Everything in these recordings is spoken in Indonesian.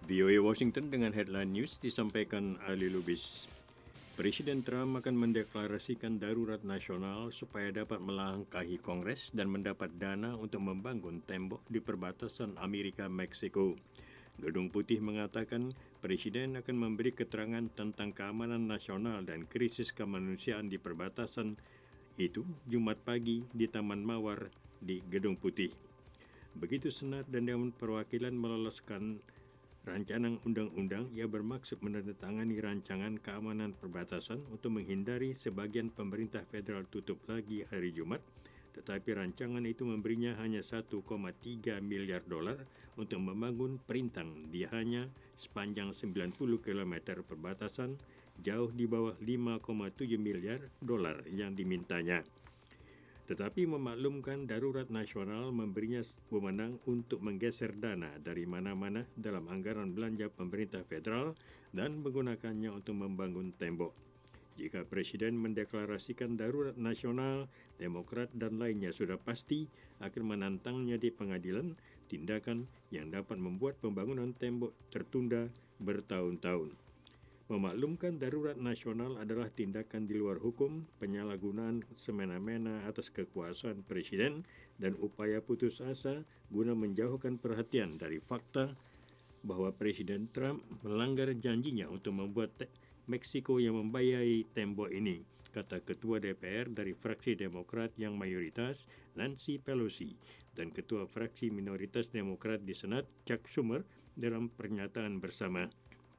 VOA Washington dengan headline news disampaikan Ali Lubis. Presiden Trump akan mendeklarasikan darurat nasional supaya dapat melangkahi Kongres dan mendapat dana untuk membangun tembok di perbatasan Amerika-Meksiko. Gedung Putih mengatakan Presiden akan memberi keterangan tentang keamanan nasional dan krisis kemanusiaan di perbatasan itu Jumat pagi di Taman Mawar di Gedung Putih. Begitu Senat dan Dewan Perwakilan meloloskan rancangan undang-undang yang bermaksud menandatangani rancangan keamanan perbatasan untuk menghindari sebagian pemerintah federal tutup lagi hari Jumat, tetapi rancangan itu memberinya hanya 1,3 miliar dolar untuk membangun perintang di hanya sepanjang 90 km perbatasan, jauh di bawah 5,7 miliar dolar yang dimintanya. Tetapi memaklumkan darurat nasional memberinya wewenang untuk menggeser dana dari mana-mana dalam anggaran belanja pemerintah federal dan menggunakannya untuk membangun tembok. Jika Presiden mendeklarasikan darurat nasional, Demokrat dan lainnya sudah pasti akan menantangnya di pengadilan, tindakan yang dapat membuat pembangunan tembok tertunda bertahun-tahun. Memaklumkan darurat nasional adalah tindakan di luar hukum, penyalahgunaan semena-mena atas kekuasaan Presiden, dan upaya putus asa guna menjauhkan perhatian dari fakta bahwa Presiden Trump melanggar janjinya untuk membuat Meksiko yang membiayai tembok ini, kata Ketua DPR dari fraksi Demokrat yang mayoritas, Nancy Pelosi, dan Ketua fraksi minoritas Demokrat di Senat, Chuck Schumer, dalam pernyataan bersama.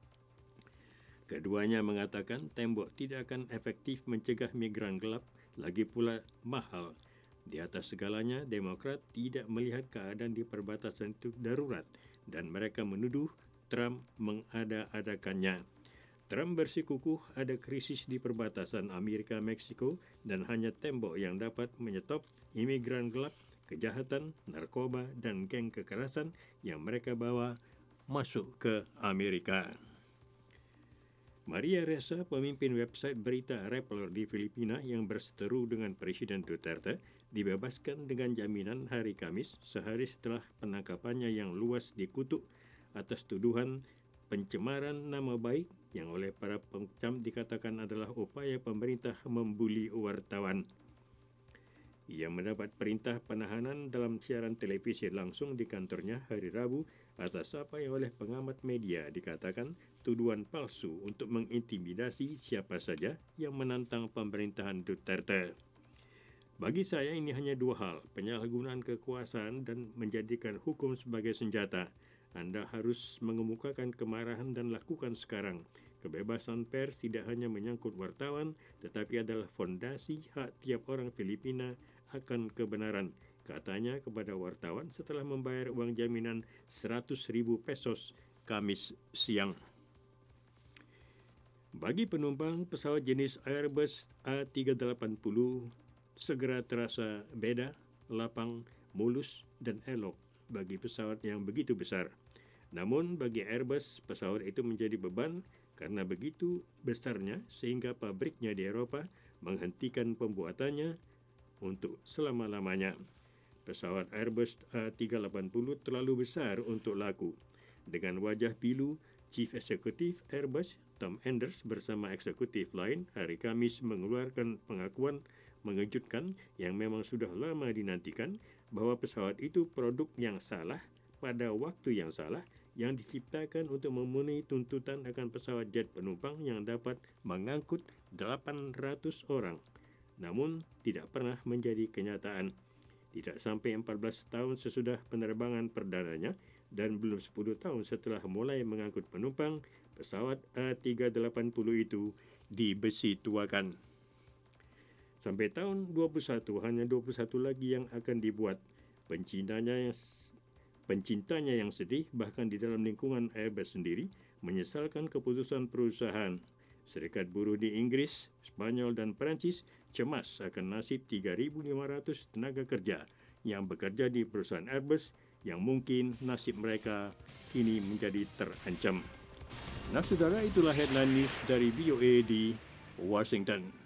Keduanya mengatakan tembok tidak akan efektif mencegah migran gelap, lagi pula mahal. Di atas segalanya, Demokrat tidak melihat keadaan di perbatasan itu darurat dan mereka menuduh Trump mengada-adakannya. Trump bersikukuh ada krisis di perbatasan Amerika-Meksiko dan hanya tembok yang dapat menyetop imigran gelap, kejahatan, narkoba, dan geng kekerasan yang mereka bawa masuk ke Amerika. Maria Ressa, pemimpin website berita Rappler di Filipina yang berseteru dengan Presiden Duterte, dibebaskan dengan jaminan hari Kamis sehari setelah penangkapannya yang luas dikutuk atas tuduhan pencemaran nama baik yang oleh para pengecam dikatakan adalah upaya pemerintah membuli wartawan. Ia mendapat perintah penahanan dalam siaran televisi langsung di kantornya hari Rabu atas apa yang oleh pengamat media dikatakan tuduhan palsu untuk mengintimidasi siapa saja yang menantang pemerintahan Duterte. Bagi saya ini hanya dua hal, penyalahgunaan kekuasaan dan menjadikan hukum sebagai senjata. Anda harus mengemukakan kemarahan dan lakukan sekarang. Kebebasan pers tidak hanya menyangkut wartawan, tetapi adalah fondasi hak tiap orang Filipina akan kebenaran, katanya kepada wartawan setelah membayar uang jaminan 100,000 pesos Kamis siang. Bagi penumpang, pesawat jenis Airbus A380 segera terasa beda, lapang, mulus, dan elok bagi pesawat yang begitu besar. Namun bagi Airbus, pesawat itu menjadi beban karena begitu besarnya sehingga pabriknya di Eropa menghentikan pembuatannya untuk selama-lamanya. Pesawat Airbus A380 terlalu besar untuk laku. Dengan wajah pilu, Chief Executive Airbus Tom Enders bersama eksekutif lain hari Kamis mengeluarkan pengakuan mengejutkan yang memang sudah lama dinantikan bahwa pesawat itu produk yang salah pada waktu yang salah yang diciptakan untuk memenuhi tuntutan akan pesawat jet penumpang yang dapat mengangkut 800 orang. Namun tidak pernah menjadi kenyataan. Tidak sampai 14 tahun sesudah penerbangan perdananya dan belum 10 tahun setelah mulai mengangkut penumpang, pesawat A380 itu dibesituakan. Sampai tahun 21 hanya 21 lagi yang akan dibuat. Pencintanya yang sedih bahkan di dalam lingkungan Airbus sendiri menyesalkan keputusan perusahaan. Serikat buruh di Inggris, Spanyol, dan Perancis cemas akan nasib 3.500 tenaga kerja yang bekerja di perusahaan Airbus yang mungkin nasib mereka kini menjadi terancam. Nah, saudara, itulah headline news dari VOA di Washington.